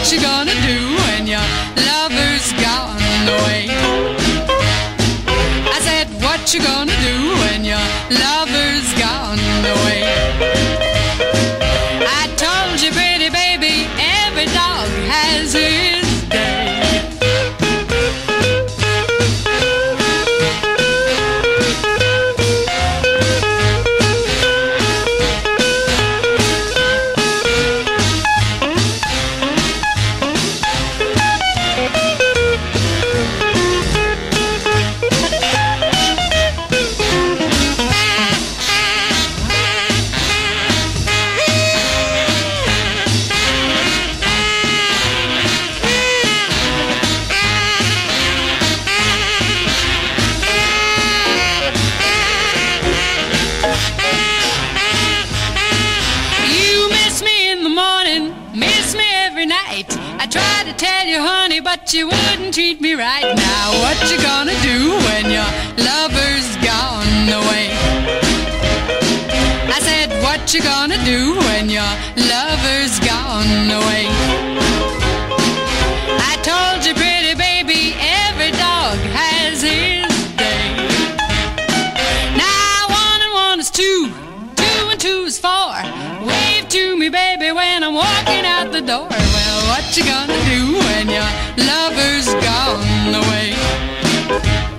you gonna do when your lover's gone away? I said, what you gonna do when your lover's gone away? I told you, pretty baby, every dog has his day. I tried to tell you, honey, but you wouldn't treat me right. Now what you gonna do when your lover's gone away? I said, what you gonna do when your lover's gone away? I told you, pretty baby, every dog has his day. Now one and one is two, two and two is four. Wave to me, baby, when I'm walking out the door. Well, what you gonna do when your lover's gone away?